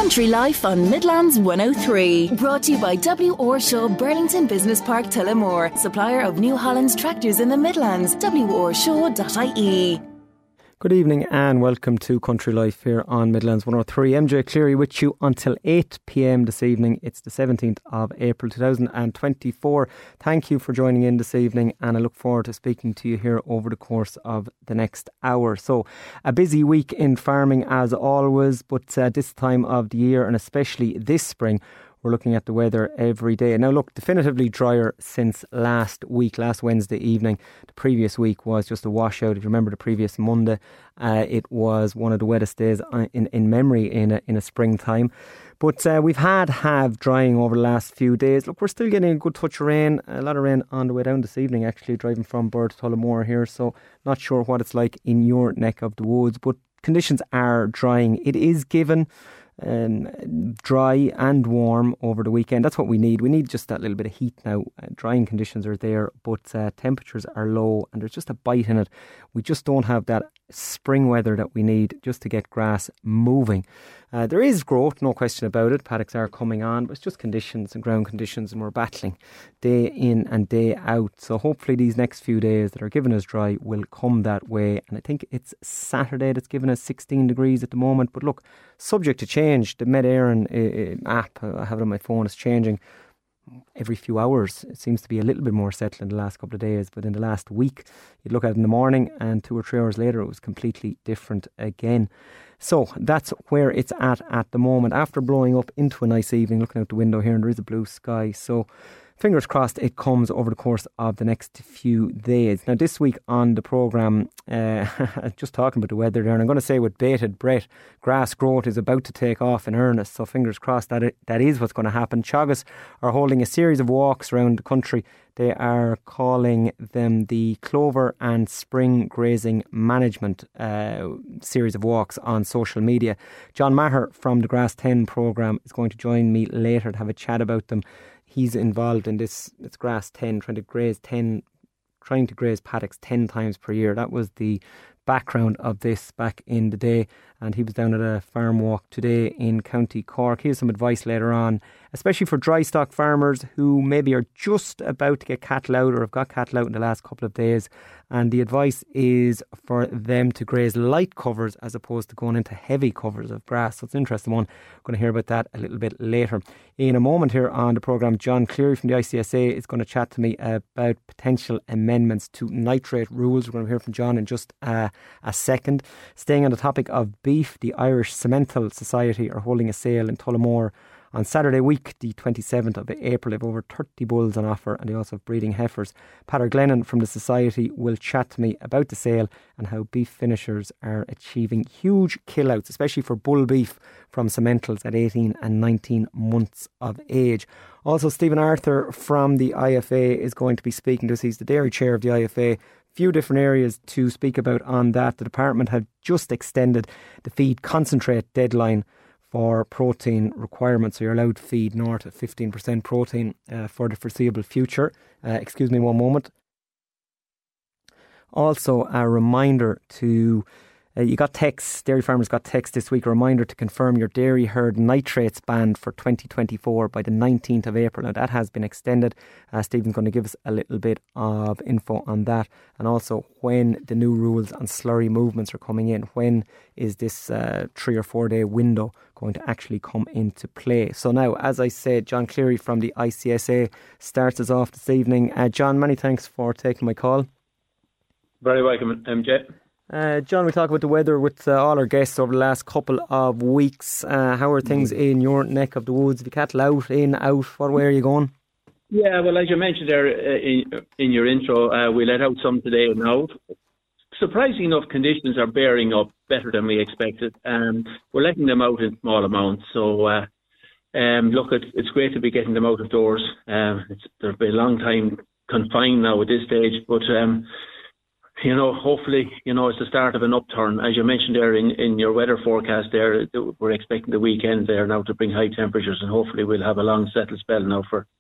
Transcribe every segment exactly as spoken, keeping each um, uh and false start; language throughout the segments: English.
Country Life on Midlands one oh three. Brought to you by W. Orshaw, Burlington Business Park, Tullamore. Supplier of New Holland's tractors in the Midlands. w orshaw dot i e. Good evening and welcome to Country Life here on Midlands one oh three. M J Cleary with you until eight p m this evening. It's the seventeenth of April two thousand twenty-four. Thank you for joining in this evening and I look forward to speaking to you here over the course of the next hour. So a busy week in farming as always, but uh, this time of the year and especially this spring, we're looking at the weather every day. Now look, definitively drier since last week, last Wednesday evening. The previous week was just a washout. If you remember the previous Monday, uh, it was one of the wettest days in, in memory in a, in a springtime. But uh, we've had have drying over the last few days. Look, we're still getting a good touch of rain. A lot of rain on the way down this evening, actually, driving from Birr to Tullamore here. So not sure what it's like in your neck of the woods. But conditions are drying. It is given Um, dry and warm over the weekend. That's what we need. We need just that little bit of heat now. Uh, drying conditions are there, but uh, temperatures are low and there's just a bite in it. We just don't have that spring weather that we need just to get grass moving. Uh, there is growth, no question about it. Paddocks are coming on, but it's just conditions and ground conditions, and we're battling day in and day out. So hopefully these next few days that are giving us dry will come that way. And I think it's Saturday that's giving us sixteen degrees at the moment. But look, subject to change. The Met Éireann uh, app, I have it on my phone, is changing every few hours. It seems to be a little bit more settled in the last couple of days, but in the last week you'd look at it in the morning and two or three hours later it was completely different again. So that's where it's at at the moment, after blowing up into a nice evening. Looking out the window here and there is a blue sky, so fingers crossed it comes over the course of the next few days. Now this week on the programme, uh, just talking about the weather there, and I'm going to say with bated breath, grass growth is about to take off in earnest, so fingers crossed that it, that is what's going to happen. Teagasc are holding a series of walks around the country. They are calling them the Clover and Spring Grazing Management uh, series of walks on social media. John Maher from the Grass ten programme is going to join me later to have a chat about them. He's involved in this, it's Grass ten, trying to graze ten, trying to graze paddocks ten times per year. That was the background of this back in the day, and he was down at a farm walk today in County Cork. He has some advice later on, especially for dry stock farmers who maybe are just about to get cattle out or have got cattle out in the last couple of days, and the advice is for them to graze light covers as opposed to going into heavy covers of grass. So it's an interesting one. We're going to hear about that a little bit later. In a moment here on the programme, John Cleary from the I C S A is going to chat to me about potential amendments to nitrate rules. We're going to hear from John in just uh, a second. Staying on the topic of beef, the Irish Cemental Society are holding a sale in Tullamore on Saturday week, the twenty-seventh of April. They have over thirty bulls on offer and they also have breeding heifers. Peadar Glennon from the Society will chat to me about the sale and how beef finishers are achieving huge kill-outs, especially for bull beef from cementals at eighteen and nineteen months of age. Also, Stephen Arthur from the I F A is going to be speaking to us. He's the dairy chair of the I F A. Few different areas to speak about on that. The department have just extended the feed concentrate deadline for protein requirements, so you're allowed to feed north of fifteen percent protein uh, for the foreseeable future. Uh, excuse me one moment. Also, a reminder to Uh, you got texts, dairy farmers got texts this week, a reminder to confirm your dairy herd nitrates ban for twenty twenty-four by the nineteenth of April. Now that has been extended. Uh, Stephen's going to give us a little bit of info on that, and also when the new rules on slurry movements are coming in. When is this uh, three or four day window going to actually come into play? So now, as I said, John Cleary from the I C S A starts us off this evening. Uh, John, many thanks for taking my call. Very welcome, M J. Uh, John, we talk about the weather with uh, all our guests over the last couple of weeks. Uh, how are things in your neck of the woods? Have you cattle out, in, out? What way are you going? Yeah, well, as you mentioned there uh, in, in your intro, uh, we let out some today now. Surprisingly enough, conditions are bearing up better than we expected. Um, we're letting them out in small amounts. So, uh, um, look, it's, it's great to be getting them out of doors. Um, it's, they've been a long time confined now at this stage, but um, you know, hopefully, you know, it's the start of an upturn. As you mentioned there in, in your weather forecast there, we're expecting the weekend there now to bring high temperatures, and hopefully we'll have a long settled spell now for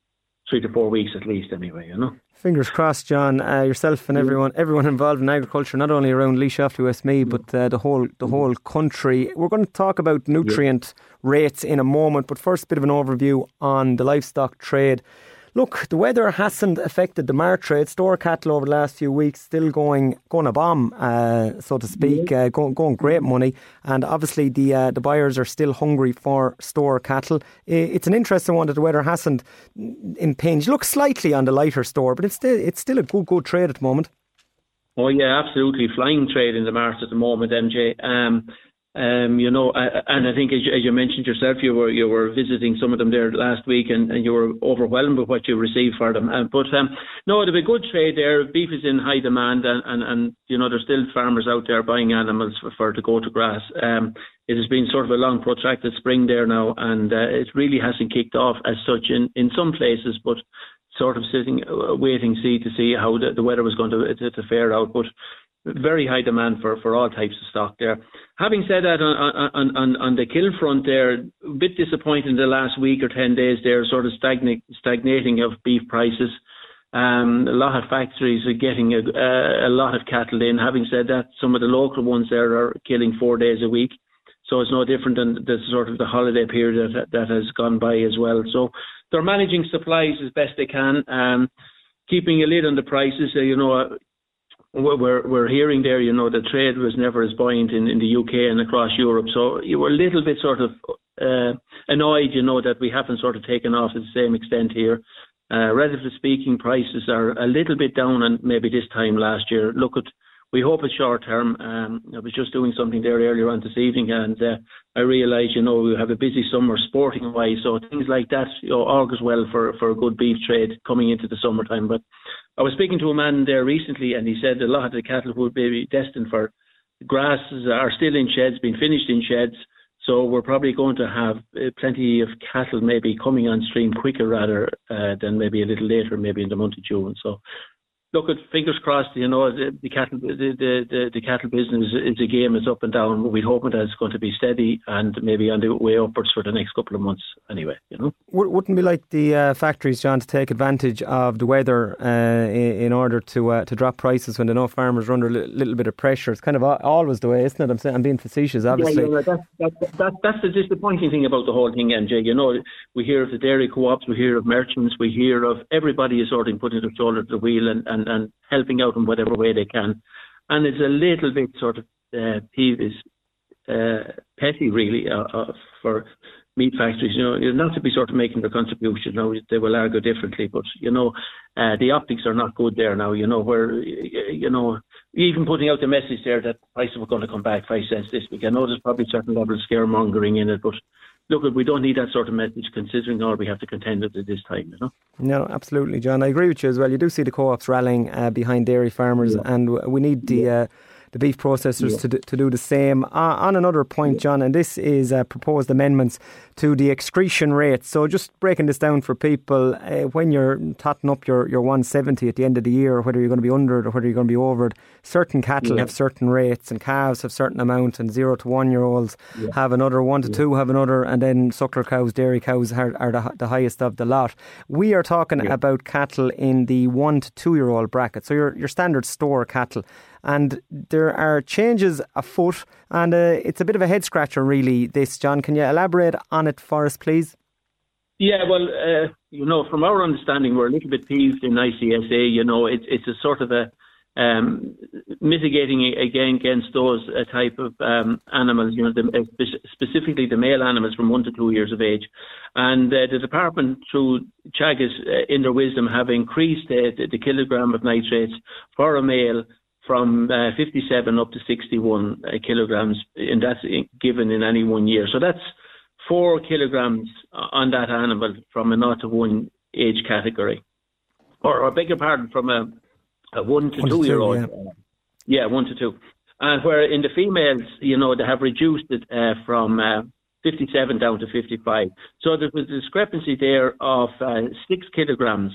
three to four weeks at least anyway, you know. Fingers crossed, John. Uh, yourself and everyone everyone involved in agriculture, not only around Laois, Offaly, Westmeath, but uh, the whole the whole country. We're going to talk about nutrient yeah. rates in a moment, but first a bit of an overview on the livestock trade. Look, the weather hasn't affected the mart trade. Store cattle over the last few weeks still going going a bomb, uh, so to speak, uh, going, going great money. And obviously the uh, the buyers are still hungry for store cattle. It's an interesting one that the weather hasn't impinged. Looks slightly on the lighter store, but it's still it's still a good good trade at the moment. Oh yeah, absolutely flying trade in the mart at the moment, M J. Um, Um, you know, and I think as you, as you mentioned yourself, you were you were visiting some of them there last week, and, and you were overwhelmed with what you received for them. Um, but um, no, it'll be a good trade there. Beef is in high demand, and, and, and you know, there's still farmers out there buying animals for, for to go to grass. Um, it has been sort of a long, protracted spring there now, and uh, it really hasn't kicked off as such in, in some places, but sort of sitting, uh, waiting see to see how the, the weather was going to, to, to fare out. But very high demand for, for all types of stock there. Having said that, on, on, on, on the kill front there, a bit disappointing the last week or ten days there, sort of stagnate, stagnating of beef prices. Um, a lot of factories are getting a, a, a lot of cattle in. Having said that, some of the local ones there are killing four days a week. So it's no different than the sort of the holiday period that, that has gone by as well. So they're managing supplies as best they can, um, keeping a lid on the prices. Uh, you know, We're we're hearing there, you know, the trade was never as buoyant in, in the U K and across Europe. So you were a little bit sort of uh, annoyed, you know, that we haven't sort of taken off to the same extent here. Uh, relatively speaking, prices are a little bit down on maybe this time last year. Look at, we hope it's short term. Um, I was just doing something there earlier on this evening, and uh, I realised, you know, we have a busy summer sporting wise, so things like that, you know, augurs well for, for a good beef trade coming into the summertime. But I was speaking to a man there recently, and he said a lot of the cattle would be destined for grasses are still in sheds, being finished in sheds. So we're probably going to have uh, plenty of cattle maybe coming on stream quicker rather uh, than maybe a little later, maybe in the month of June. So look, at fingers crossed, you know, the, the cattle the, the, the, the cattle business is a game, it's up and down. We're hoping that it's going to be steady and maybe on the way upwards for the next couple of months anyway, you know. Wouldn't be like the uh, factories, John, to take advantage of the weather uh, in, in order to uh, to drop prices when they know farmers are under a li- little bit of pressure? It's kind of always the way, isn't it? I'm saying, I'm being facetious, obviously. Yeah, yeah, that's, that's, that's, that's the disappointing thing about the whole thing, M J. You know, we hear of the dairy co-ops, we hear of merchants, we hear of everybody is sort of putting their shoulder to the wheel and, and, and helping out in whatever way they can. And it's a little bit sort of uh, peevish, uh, petty really uh, uh, for meat factories, you know, not to be sort of making their contribution. Now they will argue differently, but you know, uh, the optics are not good there now. You know, where you know, even putting out the message there that prices were going to come back five cents this week. I know there's probably certain level of scaremongering in it, but look, we don't need that sort of message considering all we have to contend with at this time, you know. No, absolutely, John. I agree with you as well. You do see the co-ops rallying uh, behind dairy farmers, yeah. and we need the uh, the beef processors yeah. to, do, to do the same. Uh, on another point, John, and this is uh, proposed amendments to the excretion rates. So just breaking this down for people, uh, when you're totting up your, your one seventy at the end of the year, whether you're going to be under it or whether you're going to be over it, certain cattle yeah. have certain rates and calves have certain amount, and zero to one year olds yeah. have another, one to yeah. two have another, and then suckler cows, dairy cows are, are the, the highest of the lot. We are talking yeah. about cattle in the one to two year old bracket, so your, your standard store cattle. And there are changes afoot, and uh, it's a bit of a head scratcher, really, this, John. Can you elaborate on it for us, please? Yeah, well, uh, you know, from our understanding, we're a little bit peeved in I C S A. You know, it, it's a sort of a um, mitigating again against those uh, type of um, animals, you know, the, uh, specifically the male animals from one to two years of age. And uh, the department, through Teagasc, uh, in their wisdom, have increased uh, the, the kilogram of nitrates for a male from uh, fifty-seven up to sixty-one uh, kilograms, and that's given in any one year. So that's four kilograms on that animal from a zero to one age category, or, or beg your pardon, from a, a one to one two to year two, old. Yeah. yeah, one to two. And where in the females, you know, they have reduced it uh, from uh, fifty-seven down to fifty-five. So there was a discrepancy there of uh, six kilograms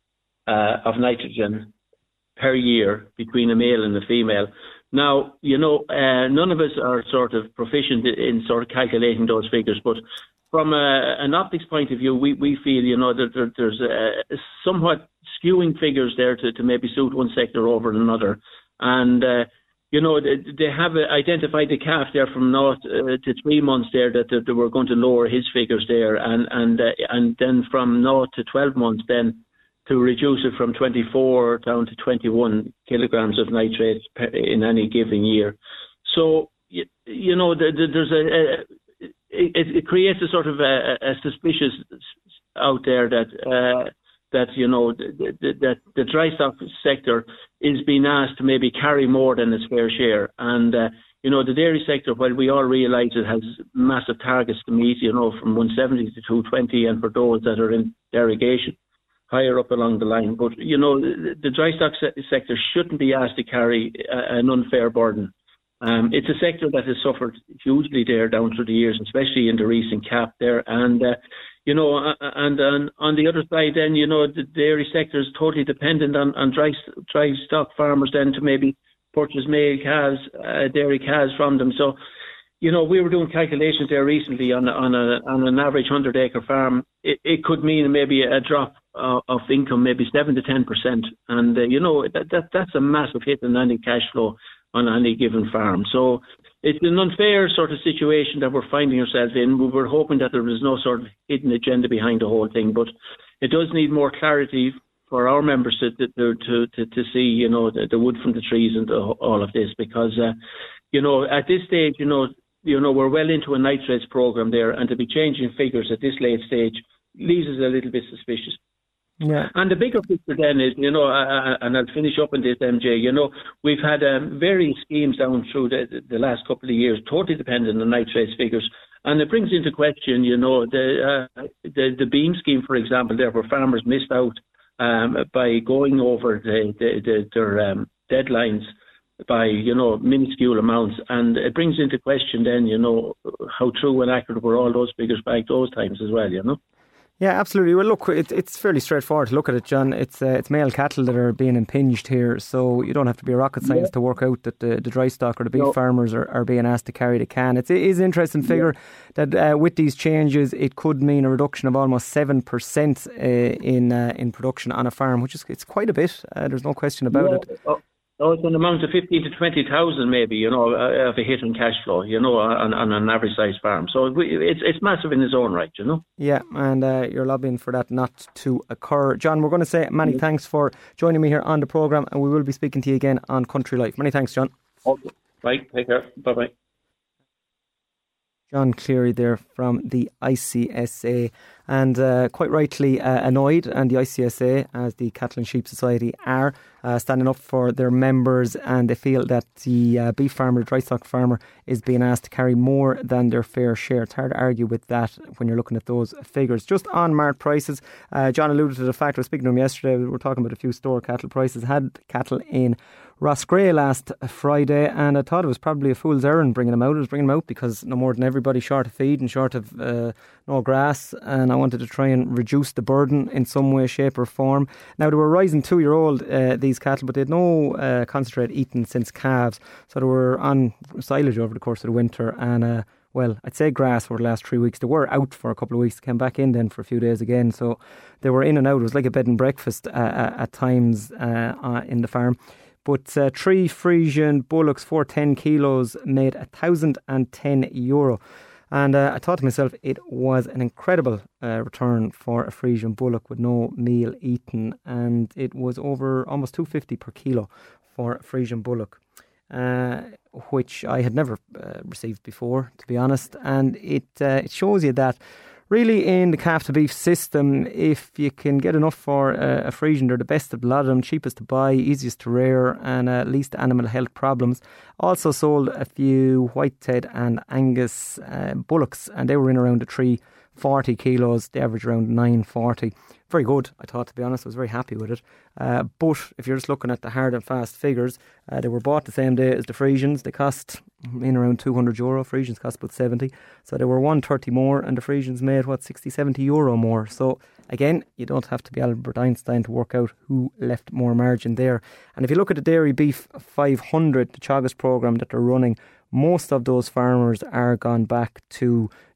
uh, of nitrogen per year between a male and a female. Now, you know, uh, none of us are sort of proficient in sort of calculating those figures, but from a, an optics point of view, we, we feel, you know, that there, there's a, a somewhat skewing figures there to, to maybe suit one sector over another. And, uh, you know, they, they have identified the calf there from naught uh, to three months there that they, they were going to lower his figures there. And, and, uh, and then from naught to twelve months then to reduce it from twenty-four down to twenty-one kilograms of nitrate in any given year. So, you, you know, the, the, there's a, a it, it creates a sort of a, a suspicious out there that, uh, that you know, the, the, that the dry stock sector is being asked to maybe carry more than its fair share. And, uh, you know, the dairy sector, while we all realise it has massive targets to meet, you know, from one seventy to two twenty, and for those that are in derogation, higher up along the line. But, you know, the, the dry stock se- sector shouldn't be asked to carry a, an unfair burden. Um, it's a sector that has suffered hugely there down through the years, especially in the recent cap there. And, uh, you know, and, and on the other side then, you know, the dairy sector is totally dependent on, on dry, dry stock farmers then to maybe purchase male calves, uh, dairy calves from them. So, you know, we were doing calculations there recently on, on, a, on an average one hundred acre farm. It, it could mean maybe a drop of, of income, maybe seven to ten percent. And, uh, you know, that, that that's a massive hit in any cash flow on any given farm. So it's an unfair sort of situation that we're finding ourselves in. We were hoping that there was no sort of hidden agenda behind the whole thing, but it does need more clarity for our members to to to, to, to see, you know, the, the wood from the trees and the, all of this, because, uh, you know, at this stage, you know, you know, we're well into a nitrates program there, and to be changing figures at this late stage leaves us a little bit suspicious. Yeah. And the bigger picture then is, you know, uh, and I'll finish up on this, M J, you know, we've had um, various schemes down through the, the last couple of years, totally dependent on nitrates figures. And it brings into question, you know, the uh, the, the beam scheme, for example, there where farmers missed out um, by going over the, the, the, their um, deadlines by, you know, minuscule amounts. And it brings into question then, you know, how true and accurate were all those figures back those times as well, you know. Yeah, absolutely. Well, look, it, it's fairly straightforward to look at it, John. It's uh, it's male cattle that are being impinged here, so you don't have to be a rocket science yeah. to work out that the, the dry stock or the beef no. farmers are, are being asked to carry the can. It's, it is an interesting figure yeah. that uh, with these changes, it could mean a reduction of almost seven percent uh, in uh, in production on a farm, which is it's quite a bit. Uh, there's no question about yeah. it. Oh. Oh, it's an amount of fifteen to twenty thousand, maybe, you know, uh, of a hit in cash flow, you know, on, on an average size farm. So it's it's massive in its own right, you know. Yeah, and uh, you're lobbying for that not to occur. John, we're going to say many mm-hmm. thanks for joining me here on the programme, and we will be speaking to you again on Country Life. Many thanks, John. Okay. Right, take care. Bye-bye. John Cleary there from the I C S A, and uh, quite rightly uh, annoyed, and the I C S A, as the Cattle and Sheep Society, are uh, standing up for their members, and they feel that the uh, beef farmer, the dry stock farmer, is being asked to carry more than their fair share. It's hard to argue with that when you're looking at those figures. Just on mart prices, uh, John alluded to the fact, I was speaking to him yesterday, we were talking about a few store cattle prices, had cattle in Roscrea last Friday, and I thought it was probably a fool's errand bringing them out. I was bringing them out because no more than everybody short of feed and short of uh, no grass, and I wanted to try and reduce the burden in some way, shape or form. Now, they were rising two-year-old, uh, these cattle, but they had no uh, concentrate eaten since calves, so they were on silage over the course of the winter, and uh, well, I'd say grass for the last three weeks. They were out for a couple of weeks, came back in then for a few days again, so they were in and out. It was like a bed and breakfast uh, at times uh, uh, in the farm. But uh, three Frisian bullocks, four ten kilos, made one thousand ten euro. And uh, I thought to myself, it was an incredible uh, return for a Frisian bullock with no meal eaten. And it was over almost two hundred fifty per kilo for a Frisian bullock, uh, which I had never uh, received before, to be honest. And it uh, it shows you that really in the calf to beef system, if you can get enough for uh, a Frisian, they're the best of a lot of them, cheapest to buy, easiest to rear, and uh, least animal health problems. Also sold a few Whitehead and Angus uh, bullocks, and they were in around the three forty kilos, they average around nine forty. Very good, I thought, to be honest. I was very happy with it. Uh, but if you're just looking at the hard and fast figures, uh, they were bought the same day as the Frisians. They cost in around two hundred euro. Frisians cost about seventy. So they were one thirty more, and the Frisians made, what, sixty, seventy euro more. So again, you don't have to be Albert Einstein to work out who left more margin there. And if you look at the Dairy Beef five hundred, the Teagasc programme that they're running, most of those farmers are gone back to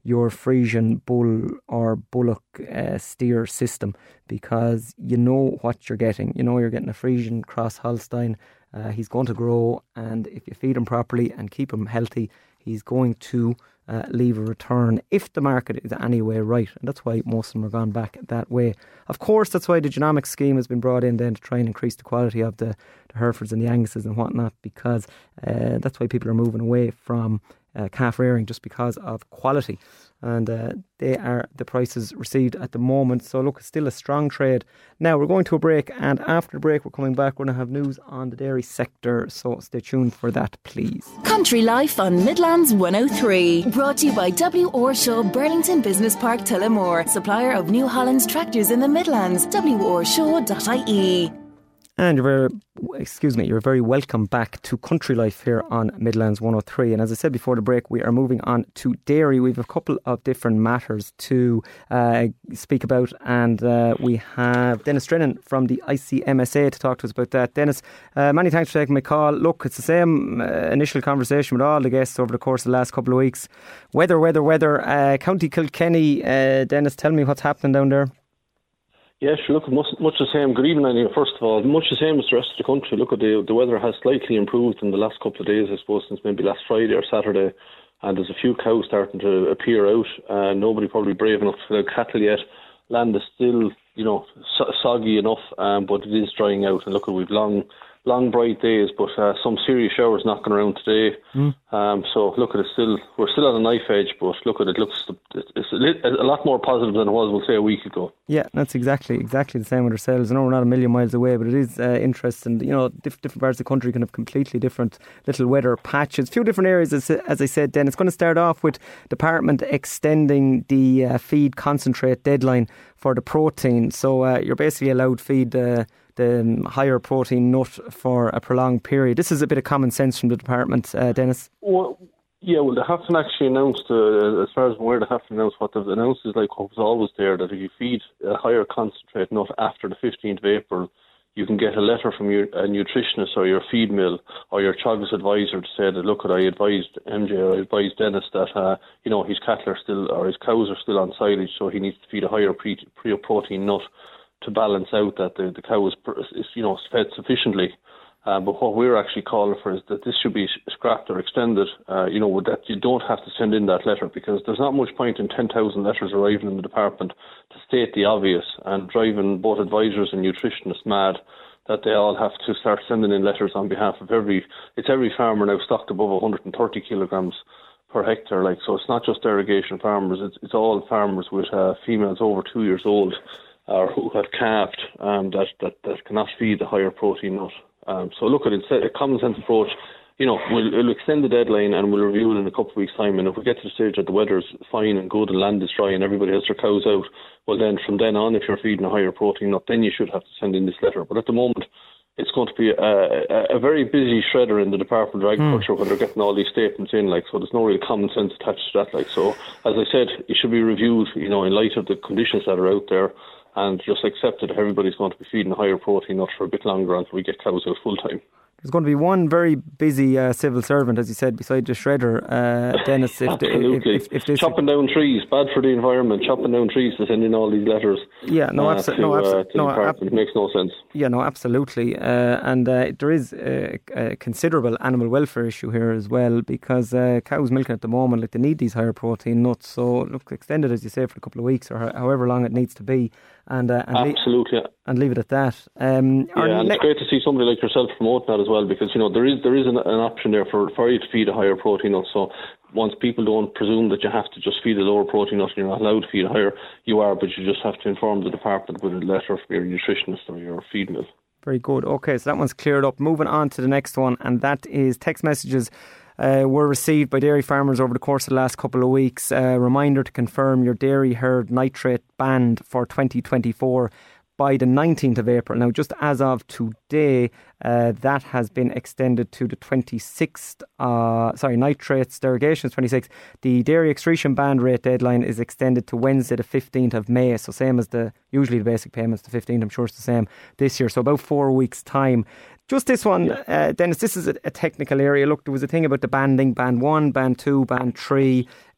your Frisian bull or bullock uh, steer system, because you know what you're getting. You know you're getting a Frisian cross Holstein. Uh, he's going to grow, and if you feed him properly and keep him healthy, he's going to uh, leave a return if the market is anyway right. And that's why most of them are gone back that way. Of course, that's why the genomics scheme has been brought in then to try and increase the quality of the, the Herefords and the Anguses and whatnot, because uh, that's why people are moving away from uh, calf rearing, just because of quality. And uh, they are the prices received at the moment. So look, it's still a strong trade. Now we're going to a break, and after the break we're coming back. We're going to have news on the dairy sector, so stay tuned for that, please. Country Life on Midlands one oh three, brought to you by W. Orshaw, Burlington Business Park, Tullamore, supplier of New Holland's tractors in the Midlands. w orshaw dot I E. And you're very, excuse me, you're very welcome back to Country Life here on Midlands one oh three. And as I said before the break, we are moving on to dairy. We have a couple of different matters to uh, speak about, and uh, we have Dennis Drennan from the I C M S A to talk to us about that. Dennis, uh, many thanks for taking my call. Look, it's the same uh, initial conversation with all the guests over the course of the last couple of weeks. Weather, weather, weather. Uh, County Kilkenny, uh, Dennis, tell me what's happening down there. Yeah, sure, look, much, much the same. Good evening, Annie. First of all, much the same as the rest of the country. Look, at the the weather has slightly improved in the last couple of days, I suppose, since maybe last Friday or Saturday. And there's a few cows starting to appear out. Uh, nobody probably brave enough to fill out cattle yet. Land is still, you know, so- soggy enough, um, but it is drying out. And look, we've long, long bright days, but uh, some serious showers knocking around today. Mm. Um, so look, at it still, we're still on a knife edge, but look at it, looks it's a, lit, a lot more positive than it was, we'll say, a week ago. Yeah, that's exactly exactly the same with ourselves. I know we're not a million miles away, but it is uh, interesting. You know, diff- different parts of the country can have completely different little weather patches. A few different areas, as, as I said, then. It's going to start off with Department extending the uh, feed concentrate deadline for the protein. So uh, you're basically allowed feed uh, the higher protein nut for a prolonged period. This is a bit of common sense from the department, uh, Dennis. Well, yeah, well, they haven't actually announced, uh, as far as I'm aware, they haven't announced. What they've announced is like what was always there, that if you feed a higher concentrate nut after the fifteenth of April, you can get a letter from your a nutritionist or your feed mill or your Teagasc advisor to say that, look, I advised M J or I advised Dennis that, uh, you know, his cattle are still, or his cows are still on silage, so he needs to feed a higher pre- pre-protein nut to balance out that the, the cow is, is, you know, fed sufficiently. Uh, but what we're actually calling for is that this should be scrapped or extended, uh, you know, that you don't have to send in that letter, because there's not much point in ten thousand letters arriving in the department to state the obvious and driving both advisors and nutritionists mad that they all have to start sending in letters on behalf of every, it's every farmer now stocked above one hundred thirty kilograms per hectare, like, so it's not just irrigation farmers, it's, it's all farmers with uh, females over two years old or who have calved um, that, that, that cannot feed the higher protein nut. Um, so look at it, a common sense approach. You know, we'll, we'll extend the deadline and we'll review it in a couple of weeks' time. And if we get to the stage that the weather's fine and good and land is dry and everybody has their cows out, well then from then on, if you're feeding a higher protein nut, then you should have to send in this letter. But at the moment, it's going to be a, a, a very busy shredder in the Department of Agriculture mm. when they're getting all these statements in. Like, so there's no real common sense attached to that. Like, so as I said, it should be reviewed, you know, in light of the conditions that are out there, and just accept that everybody's going to be feeding a higher protein nut for a bit longer until we get cows out full time. There's going to be one very busy uh, civil servant, as you said, beside the shredder, uh, Dennis. If Absolutely. If, if, if this chopping down trees, bad for the environment, chopping down trees to send in all these letters. Yeah, no, uh, abso- to, no, abso- uh, to no, the department. Ab- it makes no sense. Yeah, no, absolutely. Uh, and uh, there is a, a considerable animal welfare issue here as well, because uh, cows milking at the moment, like, they need these higher protein nuts. So, look, extend it, as you say, for a couple of weeks or however long it needs to be. And, uh, and Absolutely. Le- and leave it at that. Um, yeah, and ne- it's great to see somebody like yourself promoting that as well, because, you know, there is there is an, an option there for, for you to feed a higher protein nut. So once people don't presume that you have to just feed a lower protein nut and you're not allowed to feed a higher, you are, but you just have to inform the department with a letter from your nutritionist or your feed mill. Very good. Okay, so that one's cleared up. Moving on to the next one, and that is text messages Uh, were received by dairy farmers over the course of the last couple of weeks. A uh, reminder to confirm your dairy herd nitrate banned for twenty twenty-four by the nineteenth of April. Now, just as of today, uh, that has been extended to the twenty-sixth, uh, sorry, nitrates derogation is twenty-sixth. The dairy excretion ban rate deadline is extended to Wednesday the fifteenth of May. So same as the, usually the basic payments, the fifteenth, I'm sure it's the same this year. So about four weeks' time. Just this one, yeah. uh, Dennis, this is a, a technical area. Look, there was a thing about the banding, band one, band two, band three.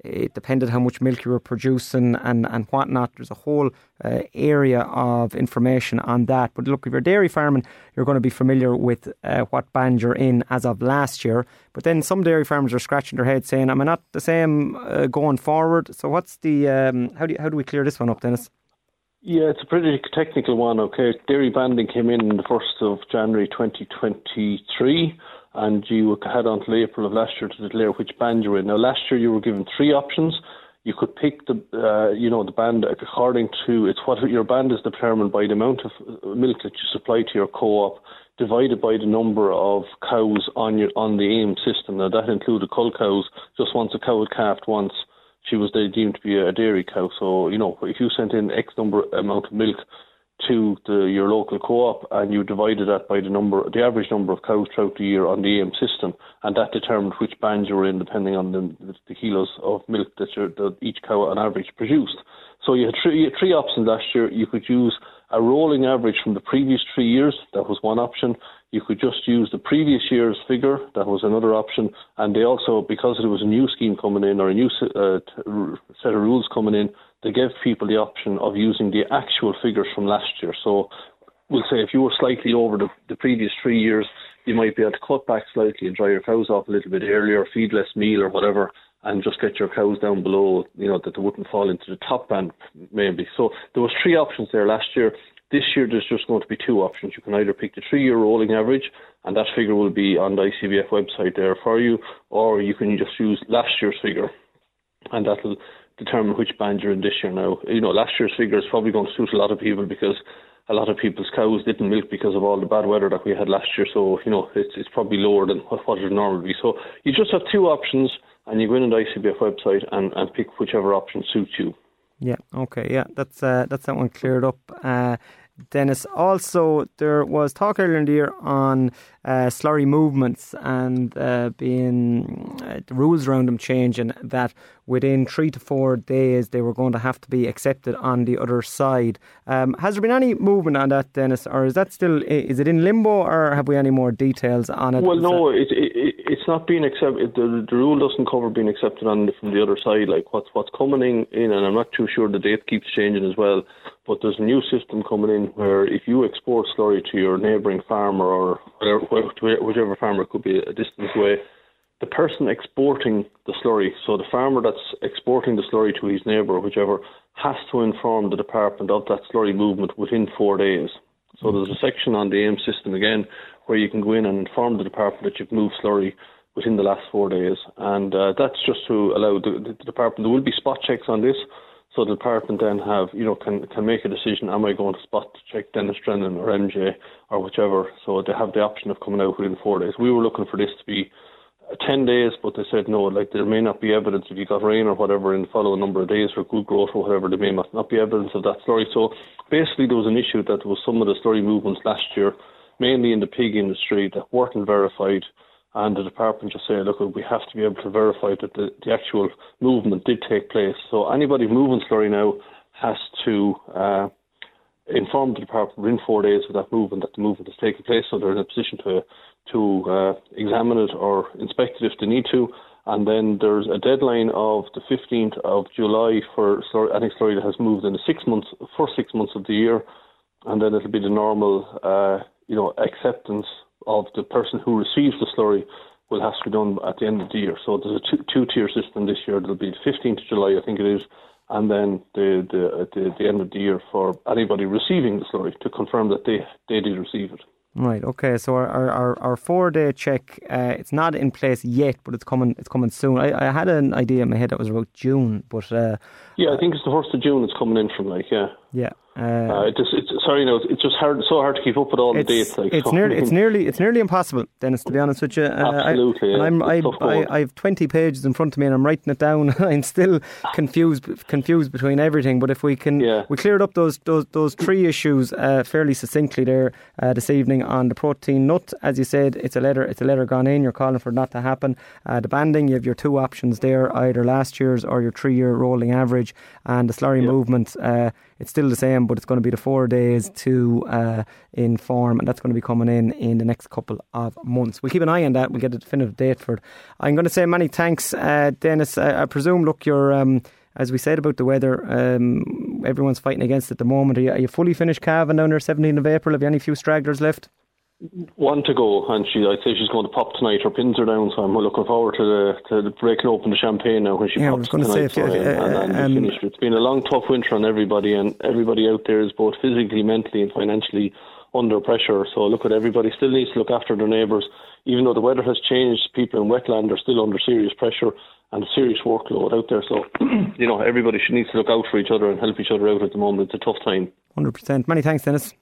it depended how much milk you were producing and, and whatnot. There's a whole uh, area of information on that. But look, if you're dairy farming, you're going to be familiar with uh, what band you're in as of last year. But then some dairy farmers are scratching their heads saying, am I not the same uh, going forward? So what's the, um, how do you, how do we clear this one up, Dennis? Yeah, it's a pretty technical one, okay. Dairy banding came in the first of January twenty twenty-three, and you had until April of last year to declare which band you're in. Now, last year you were given three options. You could pick the, uh, you know, the band according to, it's what your band is determined by the amount of milk that you supply to your co-op, divided by the number of cows on your on the A I M system. Now, that included cull cows. Just once a cow had calved once, she was deemed to be a dairy cow. So, you know, if you sent in X number amount of milk to the, your local co-op and you divided that by the number, the average number of cows throughout the year on the A I M system, and that determined which band you were in depending on the, the, the kilos of milk that, that each cow on average produced. So you had three, you had three options last year. You could use a rolling average from the previous three years. That was one option. You could just use the previous year's figure. That was another option. And they also, because there was a new scheme coming in or a new uh, set of rules coming in, they gave people the option of using the actual figures from last year. So we'll say if you were slightly over the, the previous three years, you might be able to cut back slightly and dry your cows off a little bit earlier, feed less meal or whatever, and just get your cows down below, you know, that they wouldn't fall into the top band maybe. So there was three options there last year. This year there's just going to be two options. You can either pick the three-year rolling average, and that figure will be on the I C B F website there for you, or you can just use last year's figure, and that'll determine which band you're in this year now. You know, last year's figure is probably going to suit a lot of people because a lot of people's cows didn't milk because of all the bad weather that we had last year. So, you know, it's it's probably lower than what, what it would normally be. So you just have two options, and you go in on the I C B F website and, and pick whichever option suits you. Yeah, okay, yeah, that's uh, that's that one cleared up. Uh, Dennis, also there was talk earlier in the year on uh, slurry movements and uh, being uh, the rules around them changing, that within three to four days they were going to have to be accepted on the other side. Um, has there been any movement on that, Dennis, or is that still, is it in limbo, or have we any more details on it? Well, no, it, it, it's not being accepted. The, the rule doesn't cover being accepted on from the other side. Like what's what's coming in, and I'm not too sure the date keeps changing as well. But there's a new system coming in where if you export slurry to your neighbouring farmer or whatever, whichever farmer, could be a distance away, the person exporting the slurry, so the farmer that's exporting the slurry to his neighbour or whichever, has to inform the department of that slurry movement within four days. So there's a section on the A I M system again where you can go in and inform the department that you've moved slurry within the last four days. And uh, that's just to allow the, the, the department, there will be spot checks on this. So the department then have, you know, can can make a decision, am I going to spot check Dennis Drennan or M J or whichever? So they have the option of coming out within four days. We were looking for this to be ten days, but they said no, like there may not be evidence if you got rain or whatever in the following number of days or good growth or whatever, there may not be evidence of that slurry. So basically there was an issue that there was some of the slurry movements last year, mainly in the pig industry, that weren't verified. And the department just said, look, we have to be able to verify that the, the actual movement did take place. So anybody moving slurry now has to uh, inform the department within four days of that movement, that the movement has taken place, so they're in a position to to uh, examine it or inspect it if they need to. And then there's a deadline of the fifteenth of July for slurry, any slurry that has moved in the six months, first six months of the year. And then it'll be the normal, uh, you know, acceptance of the person who receives the slurry will have to be done at the end of the year. So there's a two, two-tier system this year. There'll be the fifteenth of July, I think it is, and then the the, the the end of the year for anybody receiving the slurry to confirm that they, they did receive it. Right. Okay. So our our, our four day check, uh, it's not in place yet, but it's coming. It's coming soon. I, I had an idea in my head that was about June, but uh, yeah, I think it's the first of June. It's coming in from like yeah. Yeah. Uh, uh, it's, it's sorry, no, it's just hard, so hard to keep up with all the dates. Like, it's so. nearly, it's nearly, it's nearly impossible, Dennis. To be honest with you, uh, absolutely. I, yeah. and I'm, I, I, I have twenty pages in front of me, and I'm writing it down. I'm still confused, confused between everything. But if we can, yeah. we cleared up those those those three issues uh, fairly succinctly there uh, this evening on the protein nut. As you said, it's a letter, it's a letter gone in. You're calling for it not to happen. Uh, the banding, you have your two options there, either last year's or your three-year rolling average, and the slurry yeah. movement. Uh, It's still the same p.m, but it's going to be the four days to uh, inform, and that's going to be coming in in the next couple of months. We'll keep an eye on that. We'll get a definitive date for it. I'm going to say many thanks, uh, Dennis. I, I presume, look, you're, um, as we said about the weather, um, everyone's fighting against it at the moment. Are you, are you fully finished calving down there seventeenth of April? Have you any few stragglers left? One to go, and she, I'd say she's going to pop tonight. Her pins are down, so I'm looking forward to the to the breaking open the champagne now when she yeah, pops I was going tonight. to say, if you, so, uh, and, and um, finished. It's been a long, tough winter on everybody, and everybody out there is both physically, mentally, and financially under pressure. So look at everybody still needs to look after their neighbours, even though the weather has changed. People in wetland are still under serious pressure and serious workload out there. So you know, everybody should needs to look out for each other and help each other out at the moment. It's a tough time. one hundred percent. Many thanks, Dennis.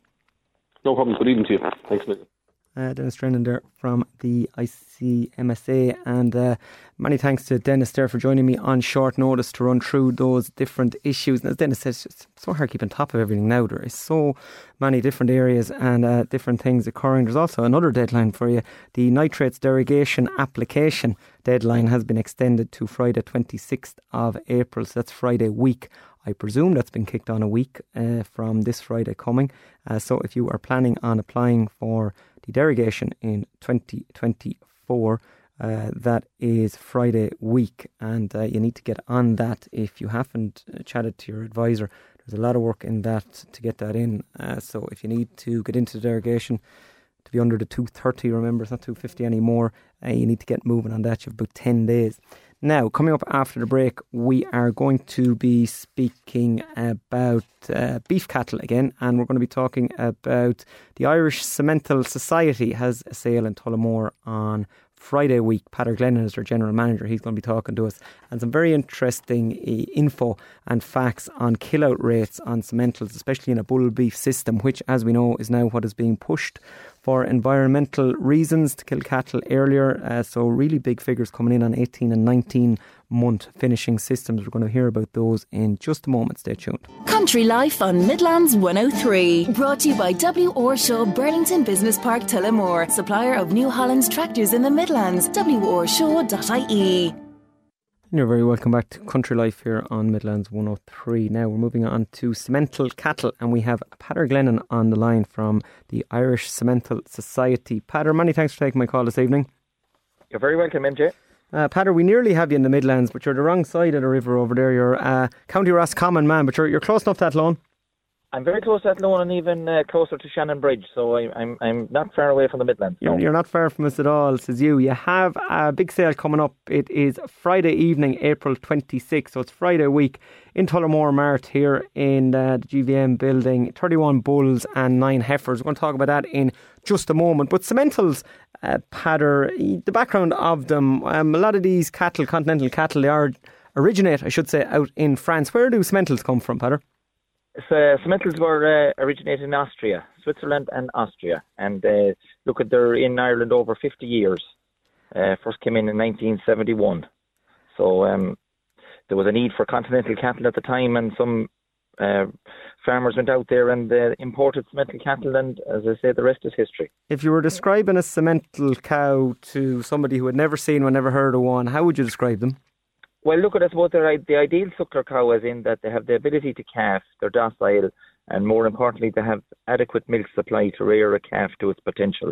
No problem. Good evening to you. Thanks, Michael. Uh, Dennis Drennan there from the I C M S A, and uh, many thanks to Dennis there for joining me on short notice to run through those different issues. And as Dennis says, it's so hard keeping top of everything now. There is so many different areas and uh, different things occurring. There's also another deadline for you. The nitrates derogation application deadline has been extended to Friday twenty-sixth of April, so that's Friday week. I presume that's been kicked on a week uh, from this Friday coming. Uh, so if you are planning on applying for the derogation in twenty twenty-four, uh, that is Friday week, and uh, you need to get on that. If you haven't chatted to your advisor, there's a lot of work in that to get that in. Uh, so if you need to get into the derogation to be under the two thirty, remember it's not two fifty anymore, uh, you need to get moving on that. You have about ten days. Now, coming up after the break, we are going to be speaking about uh, beef cattle again, and we're going to be talking about the Irish Cemental Society has a sale in Tullamore on Friday week. Peadar Glennon is their general manager. He's going to be talking to us, and some very interesting uh, info and facts on kill-out rates on cementals, especially in a bull beef system, which, as we know, is now what is being pushed for environmental reasons to kill cattle earlier. Uh, so really big figures coming in on eighteen and nineteen month finishing systems. We're going to hear about those in just a moment. Stay tuned. Country Life on Midlands one oh three. Brought to you by W. Orshaw, Burlington Business Park, Tullamore. Supplier of New Holland's tractors in the Midlands. w orshaw dot I E. You're very welcome back to Country Life here on Midlands one oh three. Now we're moving on to cemental cattle, and we have Peadar Glennon on the line from the Irish Cemental Society. Peadar, many thanks for taking my call this evening. You're very welcome, M J. Uh, Peadar, we nearly have you in the Midlands, but you're the wrong side of the river over there. You're uh, County Roscommon man, but you're, you're close enough to Athlone. I'm very close to Athlone and even uh, closer to Shannon Bridge, so I, I'm I'm not far away from the Midlands. You're, no. you're not far from us at all, says you. You have a big sale coming up. It is Friday evening, April twenty-sixth, so it's Friday week in Tullamore Mart here in uh, the G V M building. thirty-one bulls and nine heifers. We're going to talk about that in just a moment. But cementals, uh, Peadar, the background of them, um, a lot of these cattle, continental cattle, they are originate, I should say, out in France. Where do cementals come from, Peadar? So, cementals were uh, originated in Austria, Switzerland and Austria. And uh, look, at they're in Ireland over fifty years. Uh, first came in in nineteen seventy-one. So um, there was a need for continental cattle at the time, and some uh, farmers went out there and uh, imported cemental cattle, and as I say, the rest is history. If you were describing a cemental cow to somebody who had never seen one, never heard of one, how would you describe them? Well, look at us both. They're the ideal suckler cow, as in that they have the ability to calf, they're docile, and more importantly, they have adequate milk supply to rear a calf to its potential.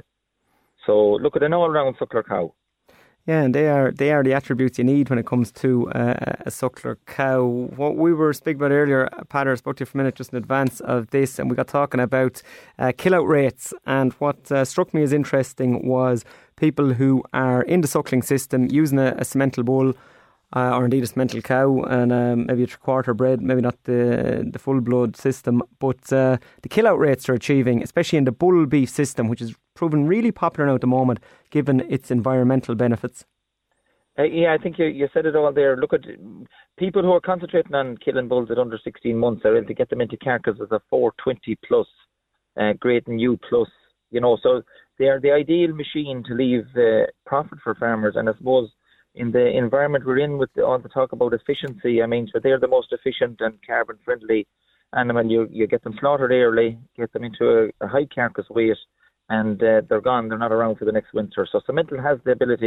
So, look at an all-round suckler cow. Yeah, and they are they are the attributes you need when it comes to uh, a suckler cow. What we were speaking about earlier, Peadar, I spoke to you for a minute just in advance of this, and we got talking about uh, kill-out rates. And what uh, struck me as interesting was people who are in the suckling system using a, a cemental bull, Uh, or indeed a cemental cow, and um, maybe a three-quarter bred, maybe not the the full-blood system, but uh, the kill-out rates they're achieving, especially in the bull beef system, which is proven really popular now at the moment, given its environmental benefits. Uh, yeah, I think you, you said it all there. Look at people who are concentrating on killing bulls at under sixteen months are able to get them into carcasses of four twenty plus, uh, Great and U plus, you know, so they are the ideal machine to leave uh, profit for farmers. And I suppose in the environment we're in, with the, all the talk about efficiency, I mean, so they're the most efficient and carbon-friendly animal. You you get them slaughtered early, get them into a, a high carcass weight, and uh, they're gone. They're not around for the next winter. So cemental has the ability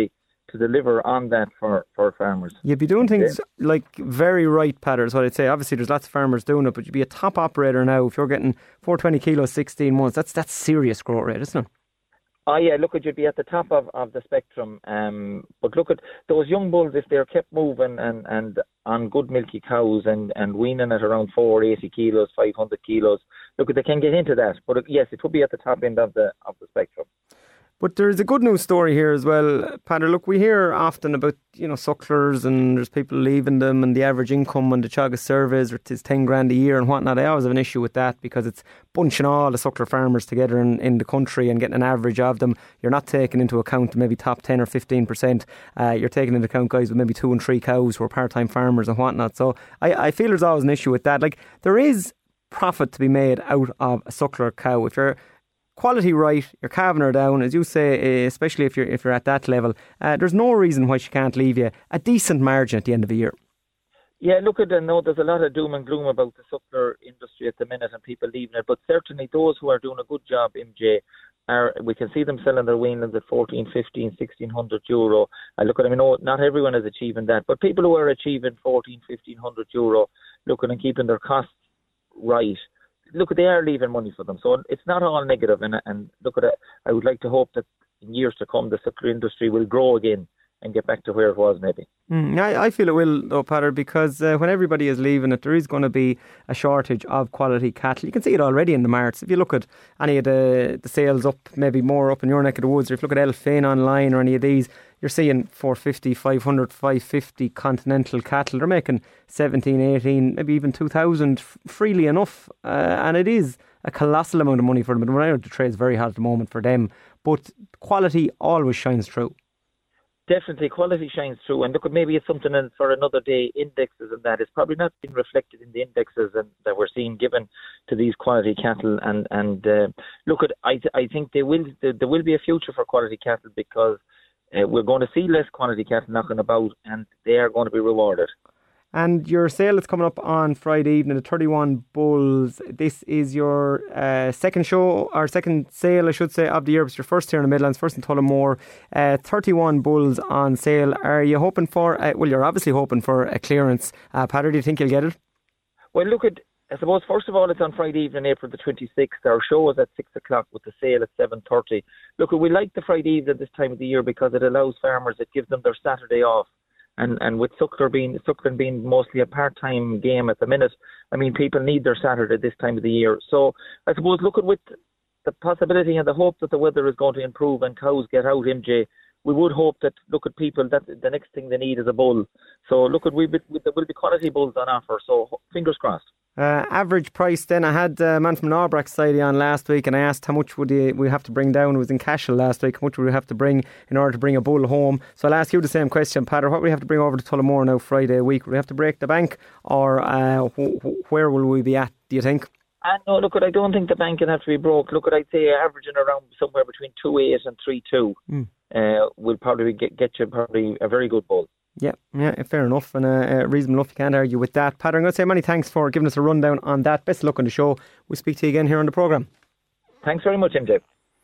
to deliver on that for, for farmers. You'd be doing things yeah. like very right, Pat, is what I'd say. Obviously, there's lots of farmers doing it, but you'd be a top operator now if you're getting four hundred twenty kilos, sixteen months. That's that's serious growth rate, isn't it? Oh yeah, look at you'd be at the top of, of the spectrum. Um, but look at those young bulls, if they're kept moving and, and on good milky cows and, and weaning at around four hundred eighty kilos, five hundred kilos, look, they can get into that. But yes, it would be at the top end of the of the spectrum. But there's a good news story here as well, Patter. Look, we hear often about, you know, sucklers and there's people leaving them and the average income on the Teagasc surveys is ten grand a year and whatnot. I always have an issue with that because it's bunching all the suckler farmers together in, in the country and getting an average of them. You're not taking into account maybe top ten or fifteen percent. Uh, you're taking into account guys with maybe two and three cows who are part-time farmers and whatnot. So I, I feel there's always an issue with that. Like, there is profit to be made out of a suckler cow. If you're quality right, you're calving her down, as you say, especially if you're if you're at that level. Uh, there's no reason why she can't leave you a decent margin at the end of the year. Yeah, look at it. No, there's a lot of doom and gloom about the suckler industry at the minute and people leaving it. But certainly those who are doing a good job, M J, are we can see them selling their weanlings at fourteen, fifteen, sixteen hundred euro. I look at them, I know not everyone is achieving that, but people who are achieving fourteen, fifteen hundred euro, looking and keeping their costs right, look, they are leaving money for them, so it's not all negative. And and look at it, I would like to hope that in years to come the suckler industry will grow again and get back to where it was maybe. Mm, I, I feel it will though, Patter, because uh, when everybody is leaving it, there is going to be a shortage of quality cattle. You can see it already in the marts. If you look at any of the, the sales up, maybe more up in your neck of the woods, or if you look at Elfin online or any of these, you're seeing four fifty, five hundred, five fifty continental cattle. They're making seventeen, eighteen, maybe even two thousand freely enough. Uh, and it is a colossal amount of money for them. And I know the trade's very hot at the moment for them. But quality always shines through. Definitely, quality shines through. And look, maybe it's something for another day, indexes and that. It's probably not been reflected in the indexes and that we're seeing given to these quality cattle. And, and uh, look, at I, I think there will, there will be a future for quality cattle because Uh, we're going to see less quality cattle knocking about and they are going to be rewarded. And your sale is coming up on Friday evening, the thirty-one Bulls. This is your uh, second show, or second sale, I should say, of the year. It's your first here in the Midlands, first in Tullamore. Uh, thirty-one Bulls on sale. Are you hoping for, uh, well, you're obviously hoping for a clearance. Uh, Patter, do you think you'll get it? Well, look, at, I suppose, first of all, it's on Friday evening, April the twenty-sixth. Our show is at six o'clock with the sale at seven thirty. Look, we like the Friday evening this time of the year because it allows farmers, it gives them their Saturday off. And and with suckler being, suckling being mostly a part-time game at the minute, I mean, people need their Saturday this time of the year. So I suppose, look at with the possibility and the hope that the weather is going to improve and cows get out, M J, we would hope that, look at people, that the next thing they need is a bull. So look at, we there will be quality bulls on offer, so fingers crossed. Uh, average price then, I had a man from Norbrack Society on last week and I asked how much would we have to bring down. It was in Cashel last week. How much would we have to bring in order to bring a bull home? So I'll ask you the same question, Patter. What would we have to bring over to Tullamore now Friday a week? Would we have to break the bank, or uh, wh- wh- where will we be at, do you think? Uh, no, look, I don't think the bank can have to be broke. Look, I'd say averaging around somewhere between two eight and three two mm. uh, will probably get, get you probably a very good bull. Yeah, yeah, fair enough, and uh, reasonable enough. You can't argue with that. Patter, I'm going to say many thanks for giving us a rundown on that. Best of luck on the show. We'll speak to you again here on the programme. Thanks very much, M J.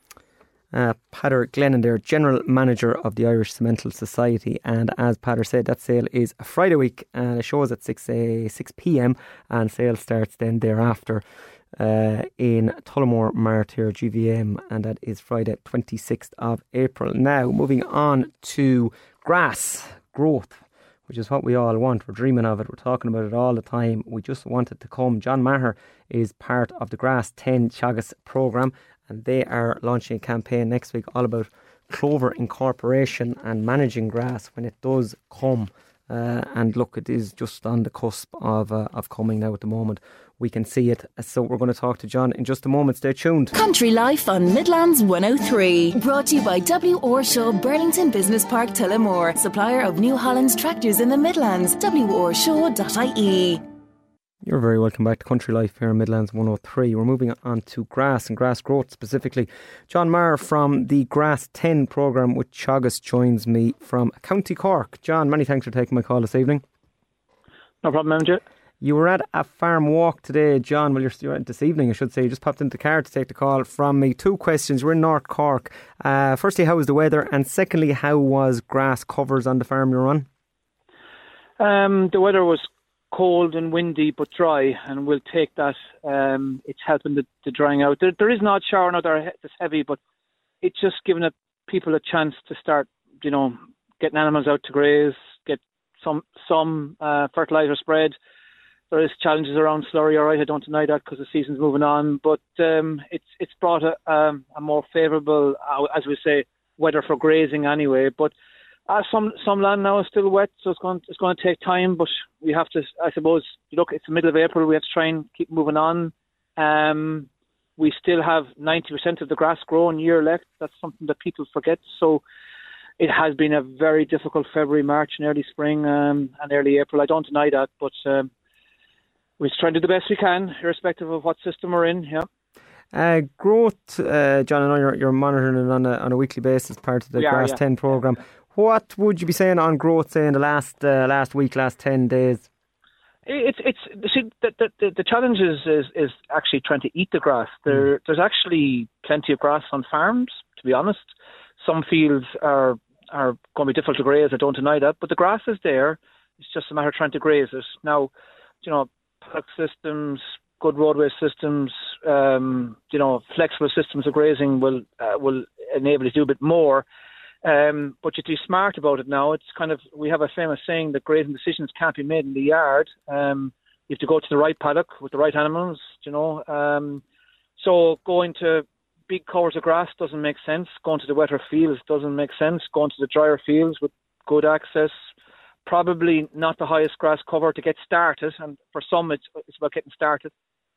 Uh, Patter Glennon there, General Manager of the Irish Cemental Society, and as Patter said, that sale is a Friday week and the show is at six p.m. and sale starts then thereafter uh, in Tullamore Martyr G V M, and that is Friday twenty-sixth of April. Now moving on to grass growth, which is what we all want. We're dreaming of it. We're talking about it all the time. We just want it to come. John Maher is part of the Grass ten Teagasc programme, and they are launching a campaign next week all about clover incorporation and managing grass when it does come. Uh, and look, it is just on the cusp of uh, of coming now at the moment. We can see it. So we're going to talk to John in just a moment. Stay tuned. Country Life on Midlands one oh three. Brought to you by W. Orshaw, Burlington Business Park, Tullamore. Supplier of New Holland's tractors in the Midlands. w orshaw dot I E. You're very welcome back to Country Life here in Midlands one oh three. We're moving on to grass and grass growth specifically. John Maher from the Grass ten programme with Teagasc joins me from County Cork. John, many thanks for taking my call this evening. No problem, M J. You were at a farm walk today, John. Well, you're, you're this evening, I should say. You just popped into the car to take the call from me. Two questions. We're in North Cork. Uh, firstly, how was the weather? And secondly, how was grass covers on the farm you were on? Um, the weather was cold and windy but dry, and we'll take that. Um, it's helping the, the drying out. There, there is not shower now that's heavy, but it's just giving it, people a chance to start, you know, getting animals out to graze, get some some uh, fertiliser spread. There is challenges around slurry, all right, I don't deny that because the season's moving on, but um, it's it's brought a, um, a more favourable, uh, as we say, weather for grazing anyway. But uh, some some land now is still wet, so it's going it's going to take time. But we have to, I suppose, look, it's the middle of April. We have to try and keep moving on. Um, we still have ninety percent of the grass growing year left. That's something that people forget. So it has been a very difficult February, March, and early spring um, and early April. I don't deny that, but. Um, We're trying to do the best we can, irrespective of what system we're in. Yeah. Uh, growth, uh, John, I know you're, you're monitoring it on a on a weekly basis, part of the we Grass are, yeah. ten programme. What would you be saying on growth, say in the last uh, last week, last ten days? It's it's see, the, the the challenge is, is is actually trying to eat the grass. There mm. there's actually plenty of grass on farms. To be honest, some fields are are going to be difficult to graze. I don't deny that, but the grass is there. It's just a matter of trying to graze it. Now, you know. Paddock systems, good roadway systems, um, you know, flexible systems of grazing will uh, will enable you to do a bit more. Um, but you have to be smart about it now. It's kind of, we have a famous saying that grazing decisions can't be made in the yard. Um, you have to go to the right paddock with the right animals, you know. Um, so going to big covers of grass doesn't make sense. Going to the wetter fields doesn't make sense. Going to the drier fields with good access, probably not the highest grass cover to get started, and for some it's it's about getting started.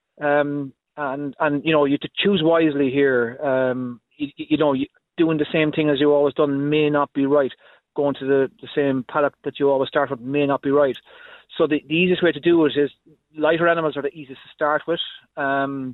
Um, and and you know, you have to choose wisely here. Um, you, you know, you, doing the same thing as you always done may not be right. Going to the, the same paddock that you always start with may not be right. So the, the easiest way to do it is lighter animals are the easiest to start with. Um,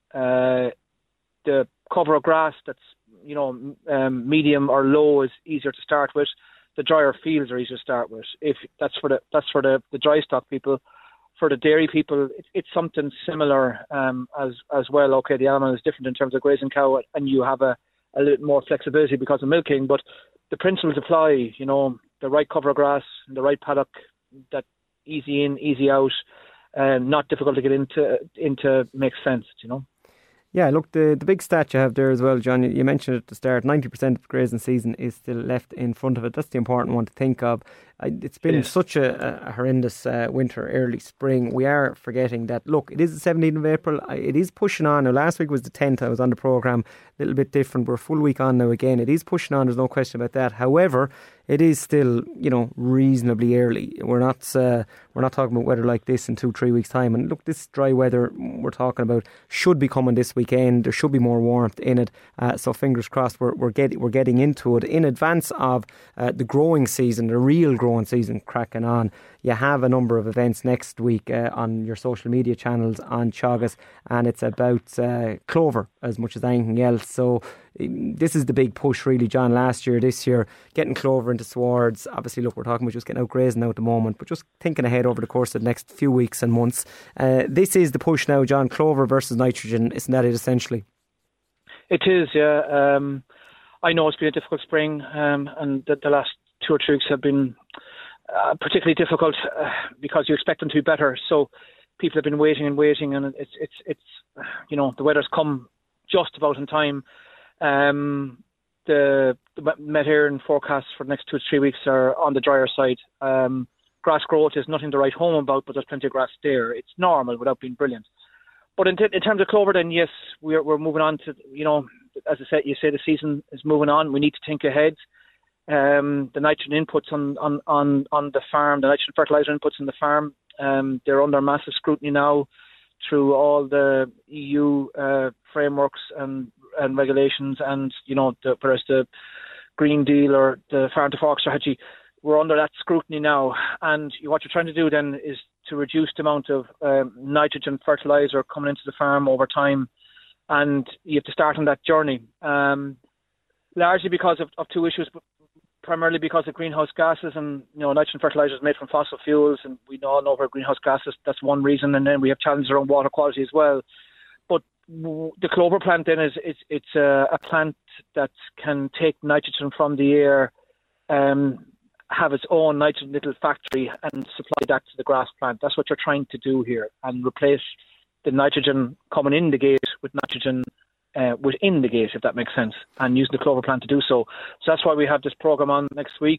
uh, the cover of grass that's you know um, medium or low is easier to start with. The drier fields are easier to start with. If that's for the that's for the, the dry stock people. For the dairy people, it, it's something similar um, as as well. Okay, the animal is different in terms of grazing cow, and you have a, a little more flexibility because of milking. But the principles apply. You know, the right cover of grass, the right paddock, that easy in, easy out, and not difficult to get into into makes sense. You know. Yeah, look, the, the big stat you have there as well, John, you, you mentioned at the start, ninety percent of the grazing season is still left in front of it. That's the important one to think of. I, it's been yeah. such a, a horrendous uh, winter, early spring. We are forgetting that, look, it is the seventeenth of April. It is pushing on. Now, last week was the tenth. I was on the programme. A little bit different. We're a full week on now again. It is pushing on. There's no question about that. However, it is still, you know, reasonably early. We're not uh, we're not talking about weather like this in two, three weeks' time. And look, this dry weather we're talking about should be coming this weekend. There should be more warmth in it. Uh, so fingers crossed we're we're getting we're getting into it in advance of uh, the growing season, the real growing season cracking on. You have a number of events next week uh, on your social media channels on Teagasc, and it's about uh, clover as much as anything else. So this is the big push really, John, last year, this year, getting clover into swords. Obviously, look, we're talking about just getting out grazing now at the moment, but just thinking ahead over the course of the next few weeks and months. Uh, this is the push now, John, clover versus nitrogen. Isn't that it, essentially? It is, yeah. Um, I know it's been a difficult spring, um, and the, the last two or three weeks have been uh, particularly difficult uh, because you expect them to be better. So people have been waiting and waiting, and it's, it's, it's you know, the weather's come just about in time. Um, the, the Met-Éireann forecasts for the next two to three weeks are on the drier side. Um, grass growth is nothing to write home about, but there's plenty of grass there. It's normal without being brilliant. But in, t- in terms of clover, then yes, we're we're moving on to, you know, as I said, you say the season is moving on. We need to think ahead. Um, the nitrogen inputs on, on, on, on the farm, the nitrogen fertilizer inputs on the farm, um, they're under massive scrutiny now through all the E U uh, frameworks and and regulations, and you know, the, whereas the Green Deal or the Farm to Fork strategy, we're under that scrutiny now. And what you're trying to do then is to reduce the amount of um, nitrogen fertilizer coming into the farm over time, and you have to start on that journey. Um, largely because of, of two issues. primarily because of greenhouse gases, and you know, nitrogen fertilizer is made from fossil fuels, and we all know where greenhouse gases. That's one reason, and then we have challenges around water quality as well. But w- the clover plant then is it's it's a, a plant that can take nitrogen from the air, um, have its own nitrogen little factory, and supply that to the grass plant. That's what you're trying to do here, and replace the nitrogen coming in the gate with nitrogen uh, within the gate, if that makes sense, and using the clover plant to do so. So that's why we have this program on next week.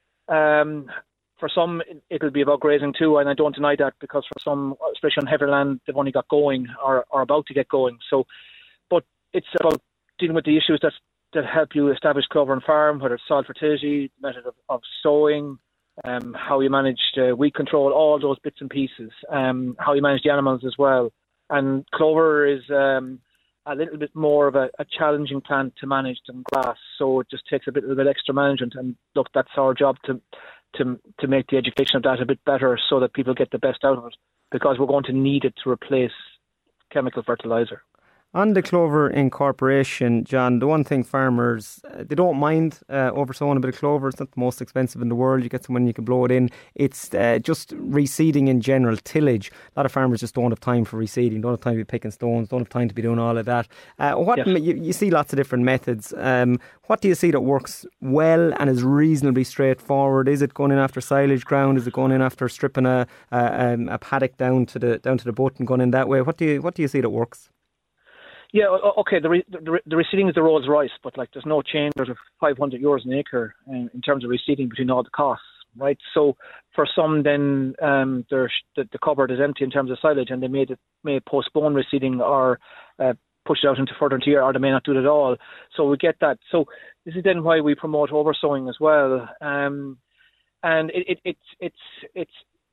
Um, for some, it'll be about grazing too, and I don't deny that, because for some, especially on heavier land, they've only got going or are about to get going. So, but it's about dealing with the issues that that help you establish clover on farm, whether it's soil fertility, method of, of sowing, um, how you manage uh, weed control, all those bits and pieces, um, how you manage the animals as well. And clover is um, a little bit more of a, a challenging plant to manage than grass, so it just takes a bit, a bit extra management. And look, that's our job to to to make the education of that a bit better, so that people get the best out of it, because we're going to need it to replace chemical fertilizer. On the clover incorporation, John, the one thing farmers, uh, they don't mind uh, oversowing a bit of clover. It's not the most expensive in the world. You get someone, you can blow it in. It's uh, just reseeding in general, tillage. A lot of farmers just don't have time for reseeding, don't have time to be picking stones, don't have time to be doing all of that. Uh, what yes. you, you see lots of different methods. Um, what do you see that works well and is reasonably straightforward? Is it going in after silage ground? Is it going in after stripping a a, um, a paddock down to the down to the butt and going in that way? What do you what do you see that works? Yeah, okay, the, re, the the reseeding is the Rolls Royce, but like there's no change. There's five hundred euros an acre in, in terms of reseeding between all the costs, right? So for some, then um, the, the cupboard is empty in terms of silage, and they may may postpone reseeding or uh, push it out into further into year, or they may not do it at all. So we get that. So this is then why we promote oversowing as well, um, and it, it, it's it's it's.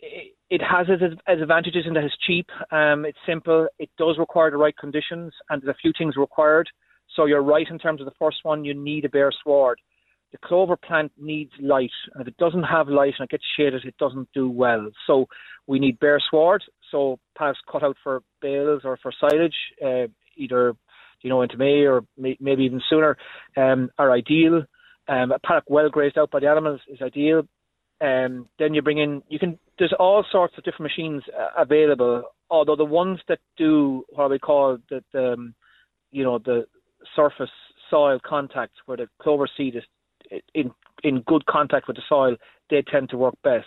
It has its advantages in that it's cheap, um, it's simple, it does require the right conditions, and there's a few things required. So you're right in terms of the first one, you need a bare sward. The clover plant needs light, and if it doesn't have light and it gets shaded, it doesn't do well. So we need bare sward, so paths cut out for bales or for silage, uh, either you know into May or may, maybe even sooner, um, are ideal. Um, a paddock well grazed out by the animals is ideal. Um, then you bring in, you can, there's all sorts of different machines uh, available, although the ones that do what we call the, the um, you know, the surface soil contact, where the clover seed is in, in good contact with the soil, they tend to work best.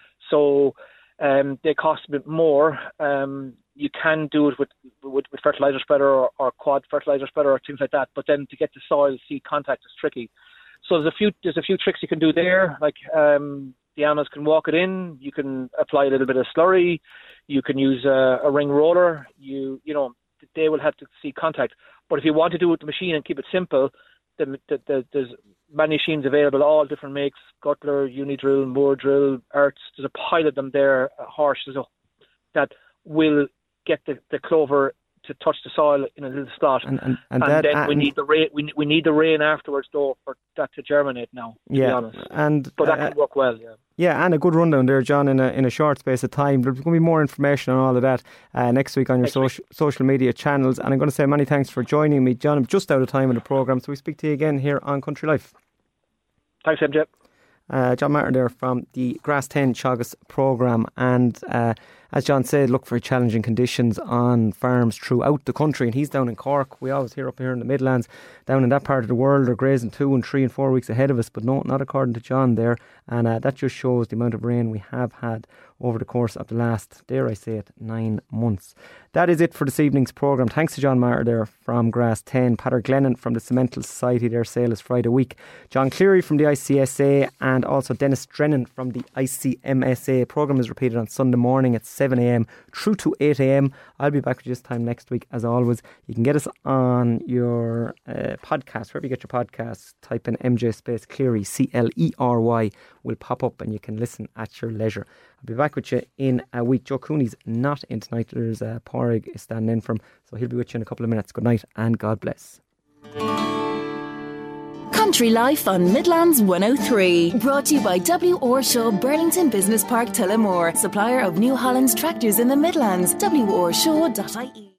So um, they cost a bit more. Um, you can do it with, with, with fertilizer spreader or, or quad fertilizer spreader or things like that, but then to get the soil seed contact is tricky. So there's a few there's a few tricks you can do there, like um, the animals can walk it in. You can apply a little bit of slurry. You can use a, a ring roller. You you know they will have to see contact. But if you want to do it with the machine and keep it simple, the, the, the, there's many machines available, all different makes: Guttler, Unidrill, Moore Drill, Ertz. There's a pile of them there, uh, Horsch, there's a, that will get the, the clover to touch the soil in a little slot, and, and, and, and that, then we and need the rain. We, we need the rain afterwards, though, for that to germinate. Now, to yeah, be honest, and but that uh, can work well. Yeah, yeah, and a good rundown there, John, in a in a short space of time. There's going to be more information on all of that uh, next week on your social social media channels. And I'm going to say many thanks for joining me, John. I'm just out of time in the programme, so we speak to you again here on Country Life. Thanks, M J. Uh, John Martin there from the Grass ten Teagasc programme, and uh, as John said, look for challenging conditions on farms throughout the country, and he's down in Cork. We always hear up here in the Midlands, down in that part of the world, they're grazing two and three and four weeks ahead of us, but no, not according to John there, and uh, that just shows the amount of rain we have had over the course of the last, dare I say it, nine months. That is it for this evening's programme. Thanks to John Martin there from Grass ten, Peadar Glennon from the Cemental Society, their sale is Friday week, John Cleary from the I C S A, and also Dennis Drennan from the I C M S A. Programme is repeated on Sunday morning at seven a.m. through to eight a.m. I'll be back with you this time next week as always. You can get us on your uh, podcast, wherever you get your podcasts. Type in M J space Cleary, C L E R Y, will pop up and you can listen at your leisure. I'll be back with you in a week. Joe Cooney's not in tonight. There's uh, Porrig is standing in for him, so he'll be with you in a couple of minutes. Good night and God bless. Country Life on Midlands one oh three. Brought to you by W. Orshaw, Burlington Business Park, Tullamore. Supplier of New Holland's tractors in the Midlands. W O R shaw dot I E